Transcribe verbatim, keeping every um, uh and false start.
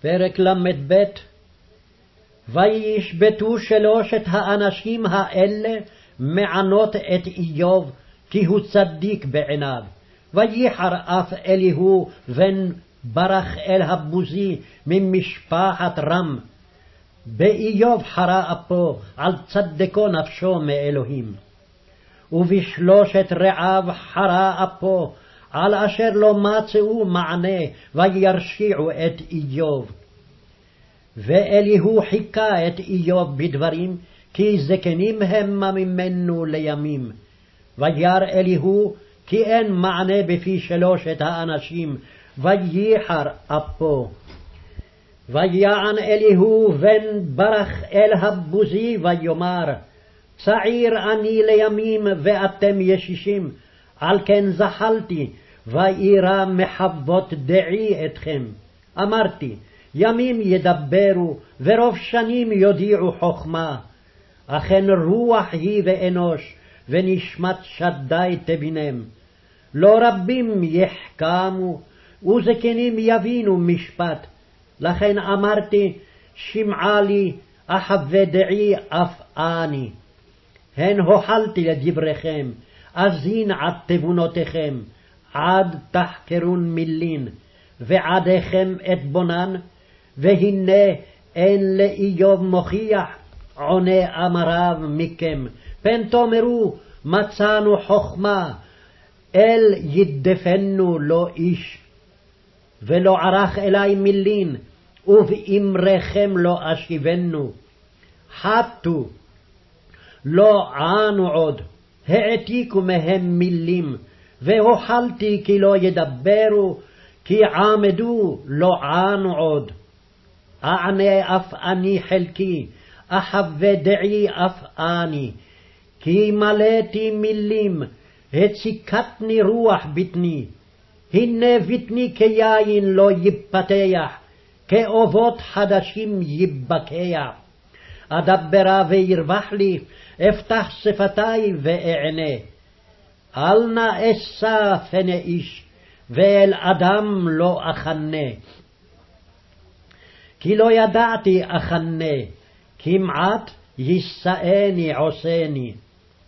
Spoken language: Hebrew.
פרק למ"ב. וישבתו שלושת האנשים האלה מענות את איוב, כי הוא צדיק בעיניו. וייחר אף אליהו בן ברך אל הבוזי ממשפחת רם. באיוב חרה אפו, על צדקו נפשו מאלוהים. ובשלושת רעיו חרה אפו, על אשר לא מצאו מענה, וירשיעו את איוב. ואליהו חיכה את איוב בדברים, כי זקנים המה ממנו לימים. וירא אליהו כי אין מענה בפי שלושת האנשים, וייחר אפו. ויען אליהו בן ברך אל הבוזי ויאמר, צעיר אני לימים ואתם ישישים, על כן זחלתי, ואירא מחוות דעי אתכם. אמרתי, ימים ידברו, ורוב שנים יודיעו חכמה. אכן רוח היא ואנוש, ונשמת שדי תבינם. לא רבים יחכמו, וזקנים יבינו משפט. לכן אמרתי, שמעה לי, אחווה דעי אף אני. הן הוחלתי לדבריכם, אזין עד תבונותיכם, עד תחקרון מילין, ועדיכם את בונן, והנה אין לאיוב מוכיח, עונה אמריו מכם. פן תאמרו, מצאנו חכמה, אל ידפנו לא איש. ולא ערך אלי מילין, ובאמריכם לא אשיבנו. חטאו, לא ענו עוד, העתיקו מהם מילים, והוחלתי כי לא ידברו, כי עמדו לא ענו עוד. אענה אף אני חלקי, אחווה דעי אף אני, כי מלאתי מילים, הציקתני רוח בטני. הנה בטני כיין לא יפתח, כאובות חדשים יבקע. אדברה וירווח לי, אפתח שפתי ואענה. אל נא אשא פני איש, ואל אדם לא אחנה. כי לא ידעתי אחנה, כמעט יישאני עושני.